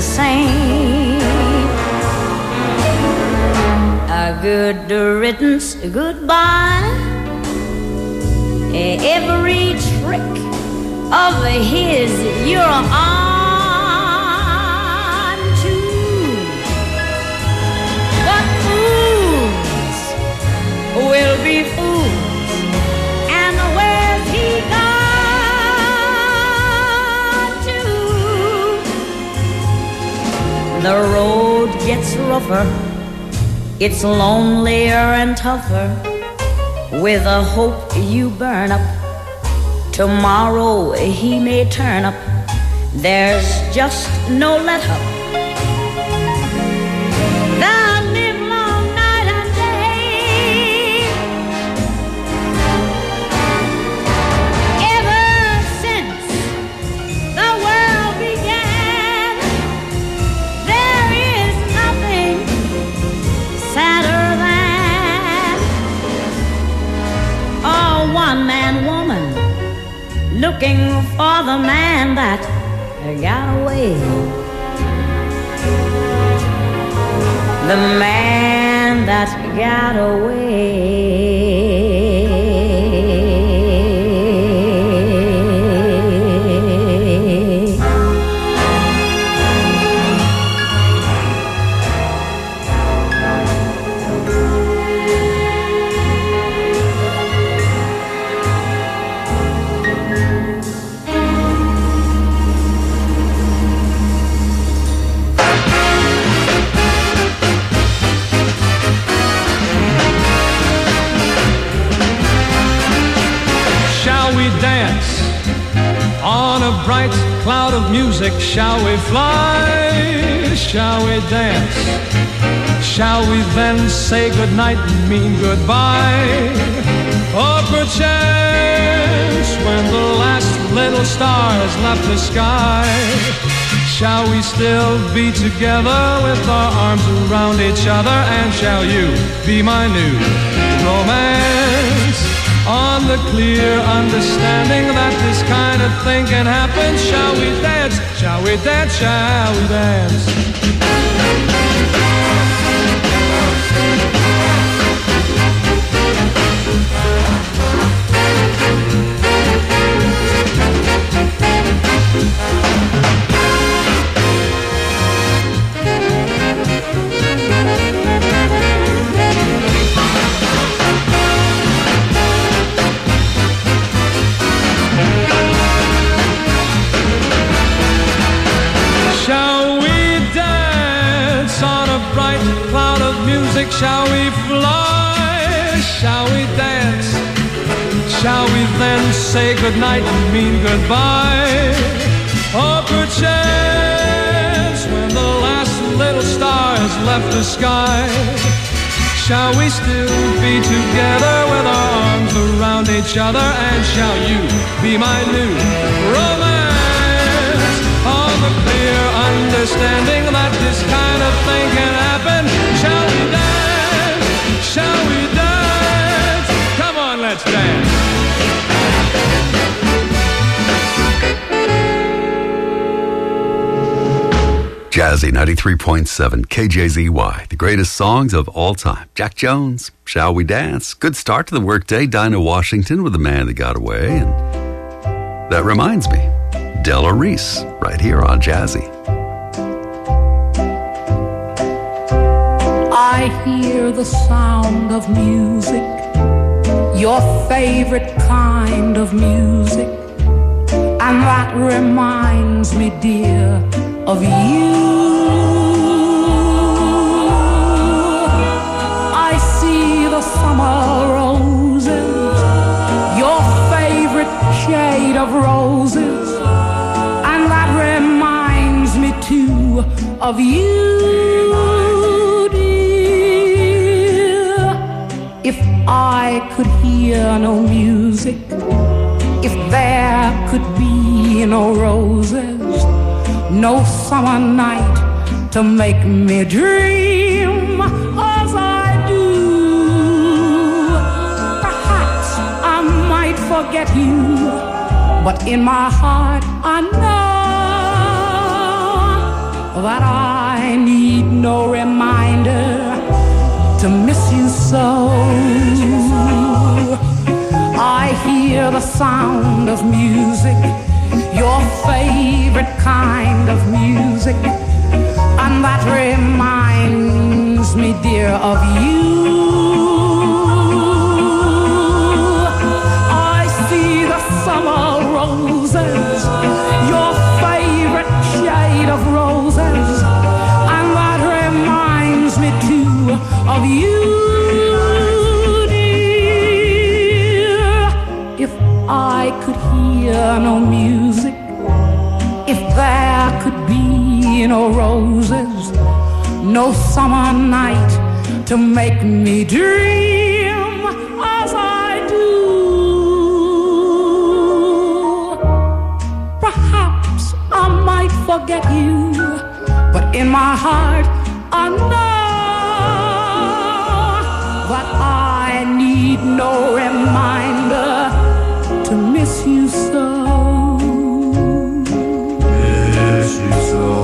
the same. A good riddance, goodbye. Every trick of his you're on to. But fools will be fools, and where's he gone to? The road gets rougher, it's lonelier and tougher. With a hope you burn up, tomorrow he may turn up. There's just no let up. They'll live long night and day. Ever since the world began, there is nothing sadder than a one-man woman looking for the man that got away. The man that got away. On a bright cloud of music, shall we fly? Shall we dance? Shall we then say goodnight and mean goodbye? Or perchance, when the last little star has left the sky, shall we still be together with our arms around each other? And shall you be my new romance? On the clear understanding that this kind of thing can happen, shall we dance? Shall we dance? Shall we dance? Shall we fly? Shall we dance? Shall we then say goodnight and mean goodbye? Or perchance, when the last little star has left the sky, shall we still be together with our arms around each other? And shall you be my new romance? On the clear understanding that this kind of thing can happen, shall we dance? Shall we dance? Come on, let's dance. Jazzy 93.7 KJZY, the greatest songs of all time. Jack Jones, Shall We Dance? Good start to the workday. Dinah Washington with The Man That Got Away. And that reminds me, Della Reese, right here on Jazzy. I hear the sound of music, your favorite kind of music, and that reminds me, dear, of you. I see the summer roses, your favorite shade of roses, and that reminds me too of you. If I could hear no music, if there could be no roses, no summer night to make me dream as I do, perhaps I might forget you, but in my heart I know that I need no reminder to miss you so. I hear the sound of music, your favorite kind of music, and that reminds me, dear, of you. I see the summer roses, your favorite shade of roses, and that reminds me too of you, dear. If I could hear no music, if there could be no roses, no summer night to make me dream as I do, perhaps I might forget you, but in my heart I know that I need no reminder to miss you so. Miss you so.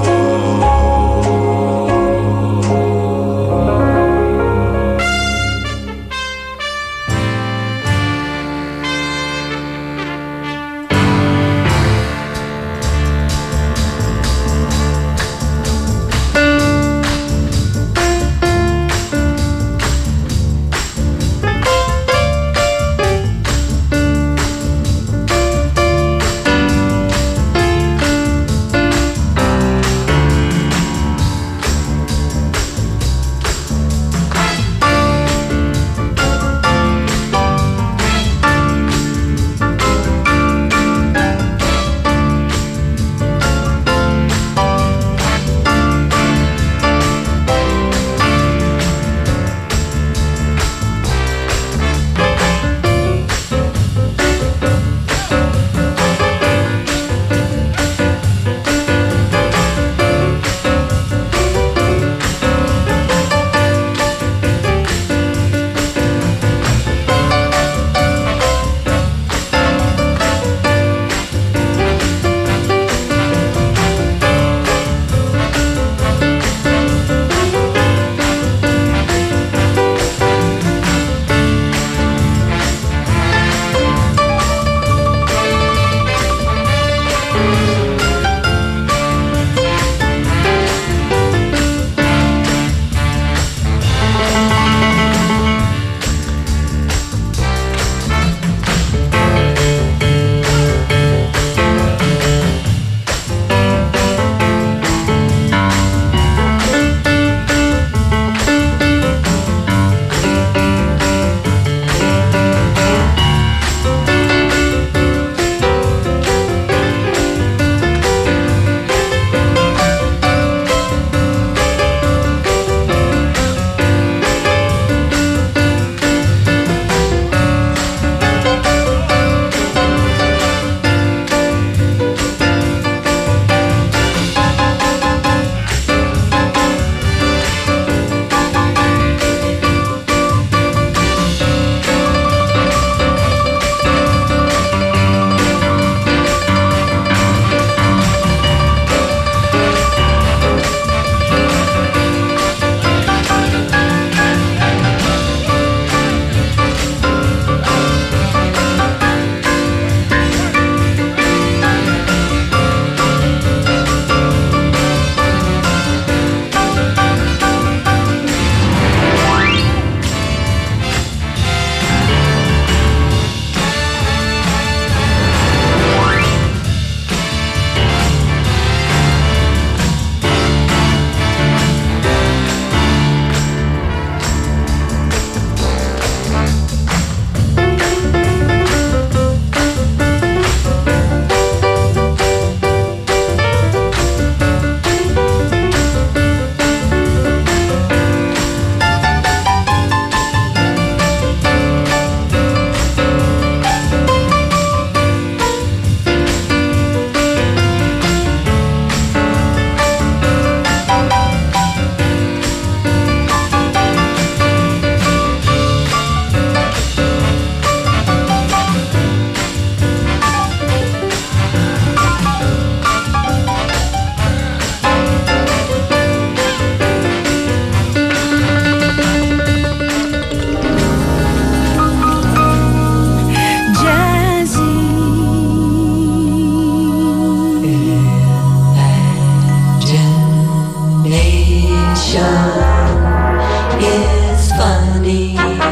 is funny.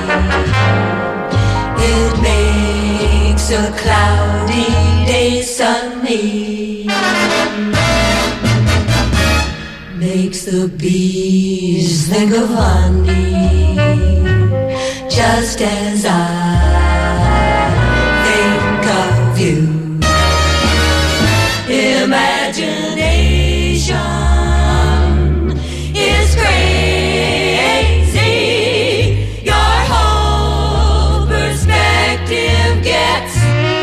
It makes a cloudy day sunny. Makes the bees think of honey, just as I think of you. Imagination is crazy. Your whole perspective gets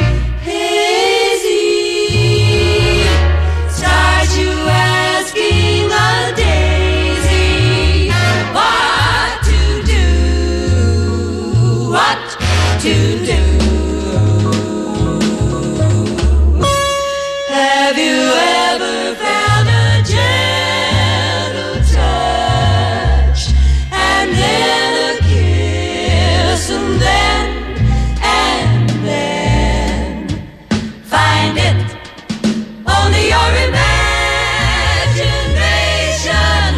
hazy. Start you asking a daisy what to do, what to do. Have you ever found a gentle touch and then a kiss and then find it only your imagination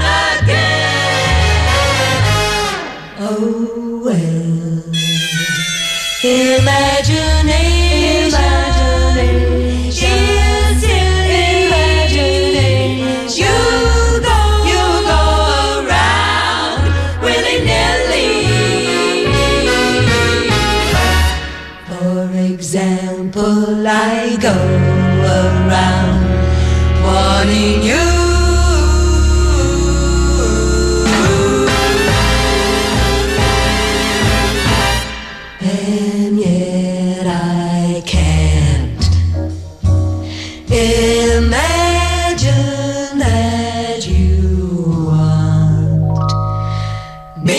again? Oh well, imagination. I go around wanting you, and yet I can't imagine that you want me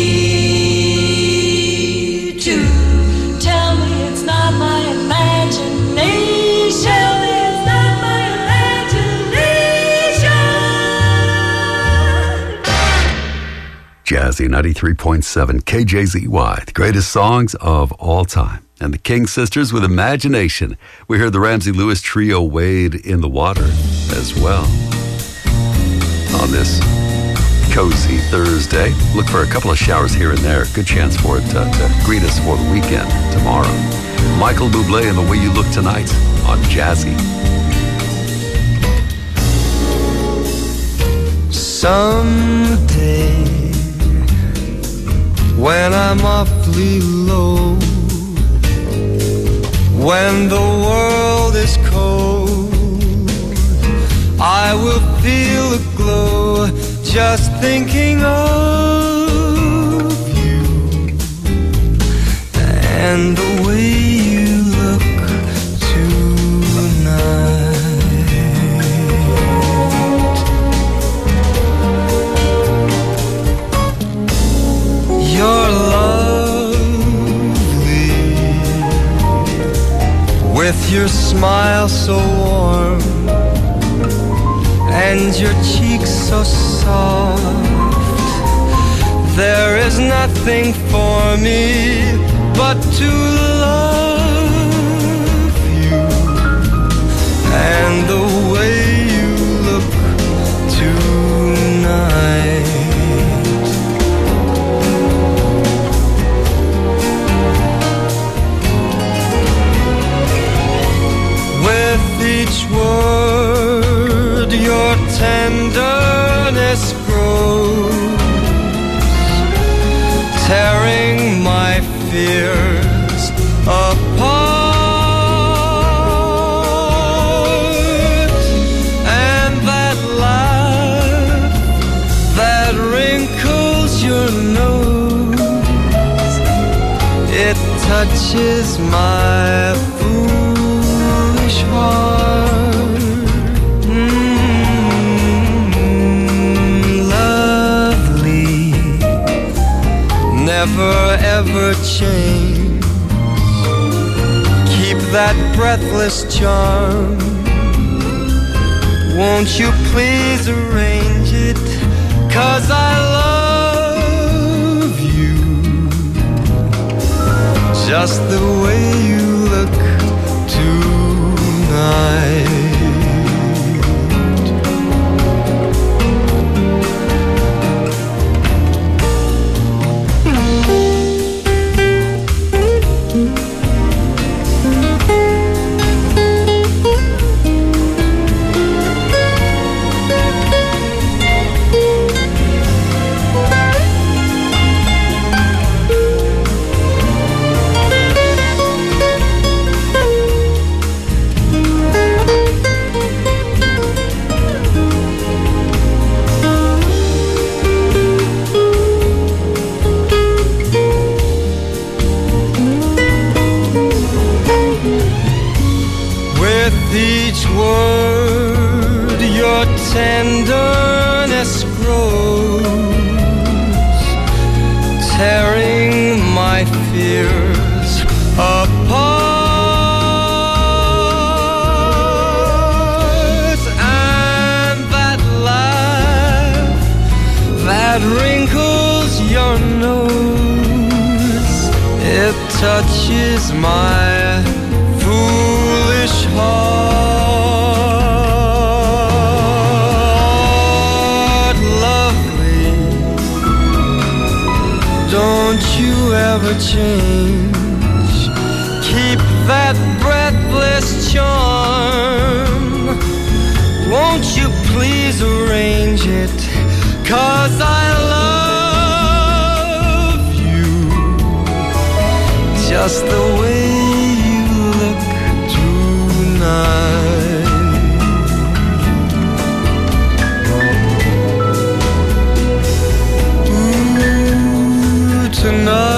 to. Tell me it's not my imagination. It's not my imagination. Jazzy 93.7 KJZY, the greatest songs of all time. And the King Sisters with Imagination. We heard the Ramsey Lewis Trio Wade in the Water as well. On this cozy Thursday, look for a couple of showers here and there. Good chance for it to greet us for the weekend tomorrow. Michael Bublé and The Way You Look Tonight on Jazzy. Someday, when I'm awfully low, when the world is cold, I will feel a glow just thinking of you and the way you look tonight. You're lovely with your smile so warm and your cheeks so soft. There is nothing for me but to love you and the way you look tonight. With each word your tenderness grows, tearing my fears apart. And that laugh that wrinkles your nose, it touches my foolish heart. Never ever change. Keep that breathless charm. Won't you please arrange it? 'Cause I love you just the way you look tonight. that wrinkles your nose, it touches my foolish heart. Lovely, don't you ever change. Keep that breathless charm. Won't you please arrange it? 'Cause I love you just the way you look tonight. Ooh, tonight.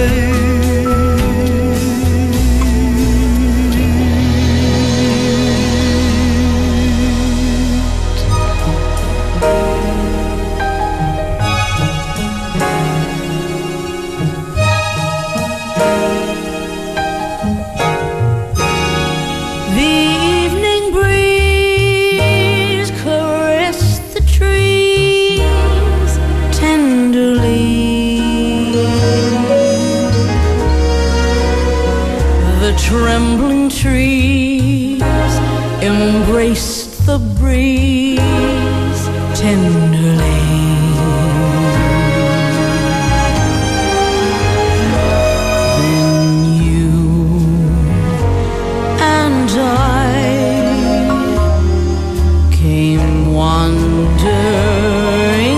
Trembling trees embraced the breeze tenderly. Then you and I came wandering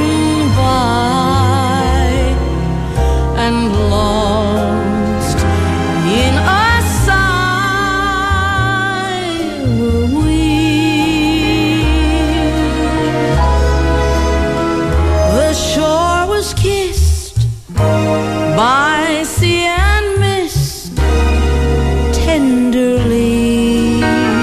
by and lost in a by sea and mist tenderly.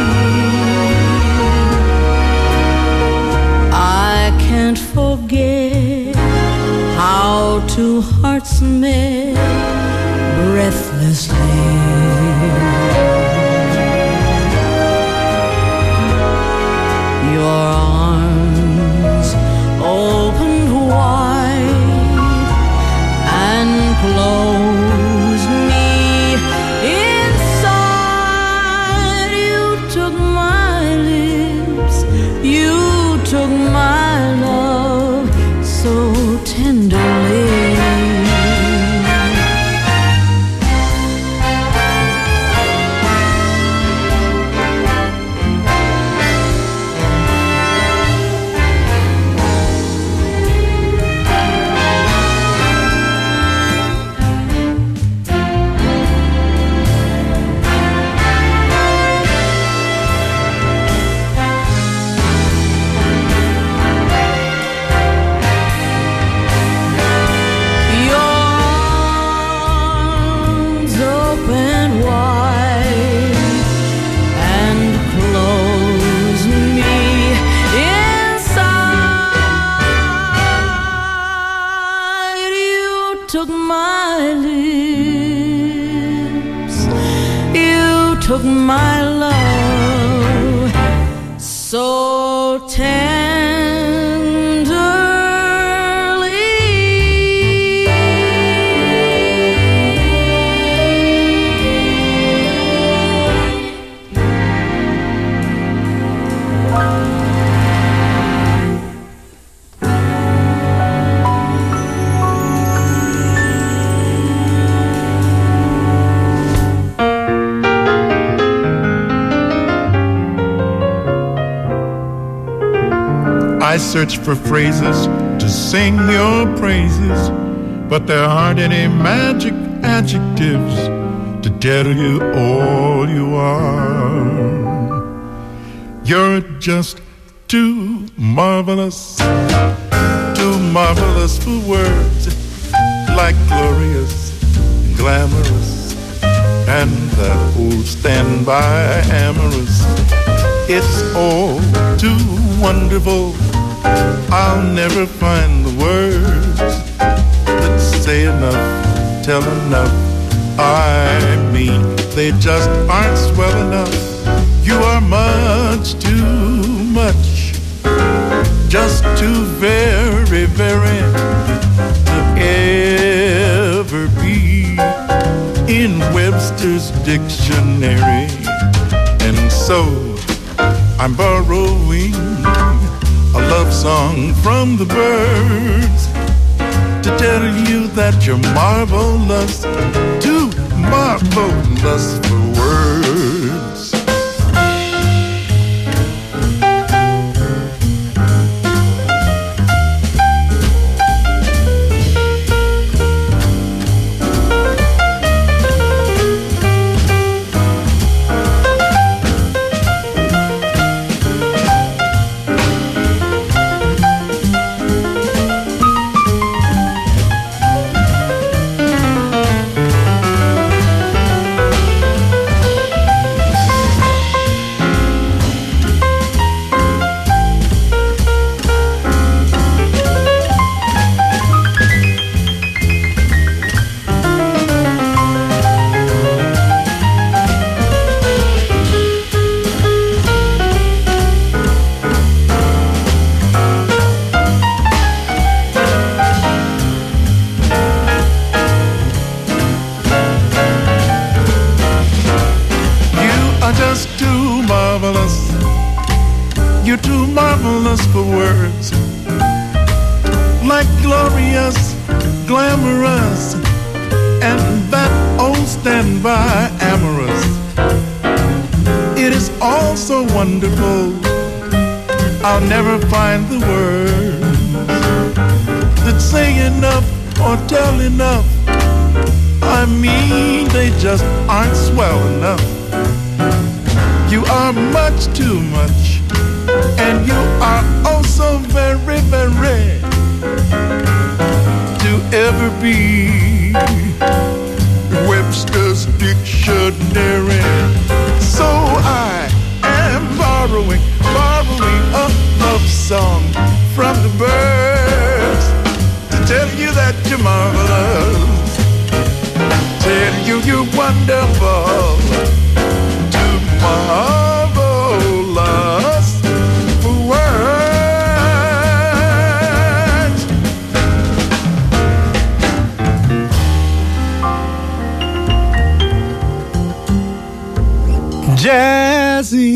I can't forget how two hearts met breathlessly. Your arms opened wide and closed me inside. You took my lips, you took my love so tenderly. Took my lips, you took my love so I search for phrases to sing your praises, but there aren't any magic adjectives to tell you all you are. You're just too marvelous for words, like glorious, glamorous, and that old standby amorous. It's all too wonderful. I'll never find the words that say enough, tell enough. I mean, they just aren't swell enough. You are much too much, just too very, very Webster's dictionary. And so I'm borrowing a love song from the birds to tell you that you're marvelous, too marvelous for words. You're too marvelous for words, like glorious, glamorous, and that old standby amorous. It is all so wonderful, I'll never find the words that say enough or tell enough. I mean, they just aren't swell enough. You are much too much, and you are oh so very, very to ever be Webster's dictionary. So I am borrowing a love song from the birds to tell you that you're marvelous, tell you you're wonderful, too marvelous for words. Jazzy.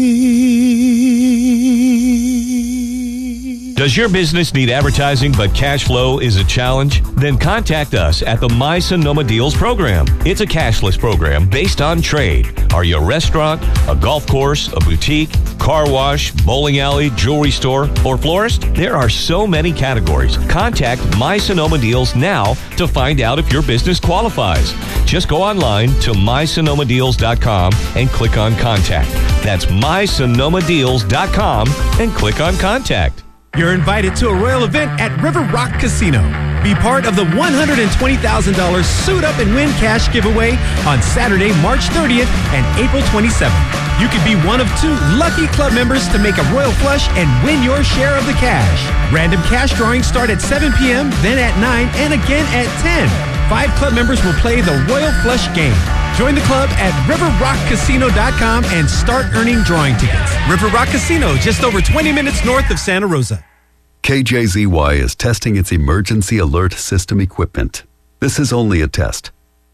Does your business need advertising but cash flow is a challenge? Then contact us at the My Sonoma Deals program. It's a cashless program based on trade. Are you a restaurant, a golf course, a boutique, car wash, bowling alley, jewelry store, or florist? There are so many categories. Contact My Sonoma Deals now to find out if your business qualifies. Just go online to mysonomadeals.com and click on Contact. That's mysonomadeals.com and click on Contact. You're invited to a royal event at River Rock Casino. Be part of the $120,000 Suit Up and Win cash giveaway on Saturday, March 30th and April 27th. You could be one of 2 lucky club members to make a royal flush and win your share of the cash. Random cash drawings start at 7 p.m., then at 9, and again at 10. 5 club members will play the Royal Flush game. Join the club at riverrockcasino.com and start earning drawing tickets. River Rock Casino, just over 20 minutes north of Santa Rosa. KJZY is testing its emergency alert system equipment. This is only a test.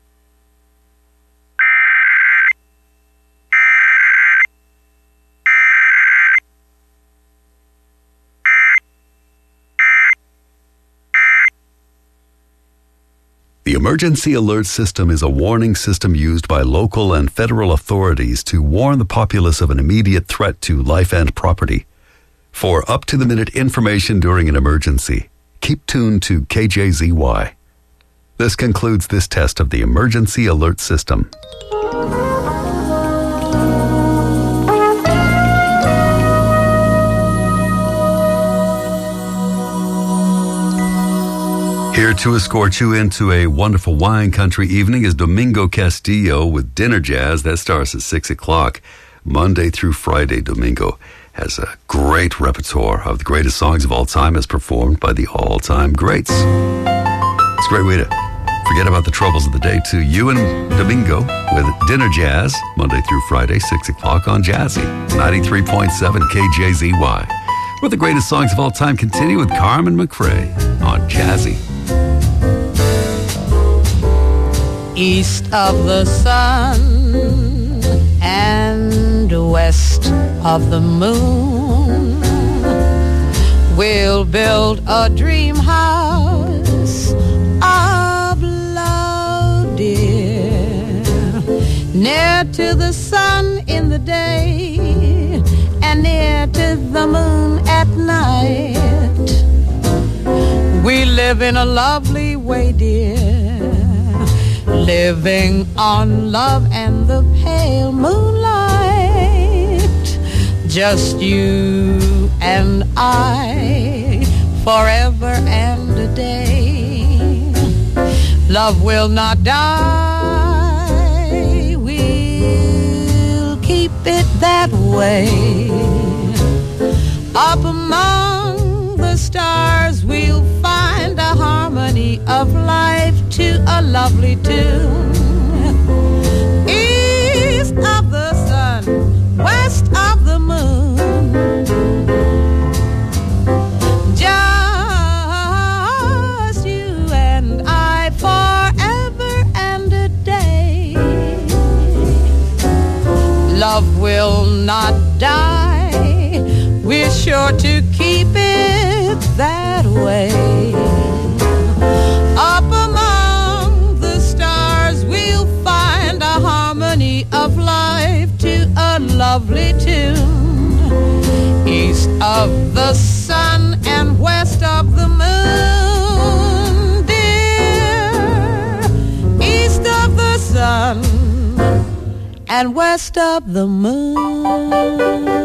The emergency alert system is a warning system used by local and federal authorities to warn the populace of an immediate threat to life and property. For up-to-the-minute information during an emergency, keep tuned to KJZY. This concludes this test of the emergency alert system. Here to escort you into a wonderful wine country evening is Domingo Castillo with Dinner Jazz. That starts at 6 o'clock, Monday through Friday. Domingo has a great repertoire of the greatest songs of all time as performed by the all-time greats. It's a great way to forget about the troubles of the day, too. You and Domingo with Dinner Jazz, Monday through Friday, 6 o'clock on Jazzy, 93.7 KJZY. Where the greatest songs of all time continue with Carmen McRae on Jazzy. east of the sun and west of the moon. We'll build a dream house of love, dear, near to the sun in the day and near to the moon at night. We live in a lovely way, dear, living on love and the pale moonlight. Just you and I, forever and a day. Love will not die, we'll keep it that way. Up among the stars we'll find a harmony of life to a lovely tune. East of the sun, west of the moon, just you and I forever and a day. Love will not die, we're sure to keep it that way. Up among the stars we'll find a harmony of life to a lovely tune. East of the sun and west of the moon, dear. East of the sun and west of the moon.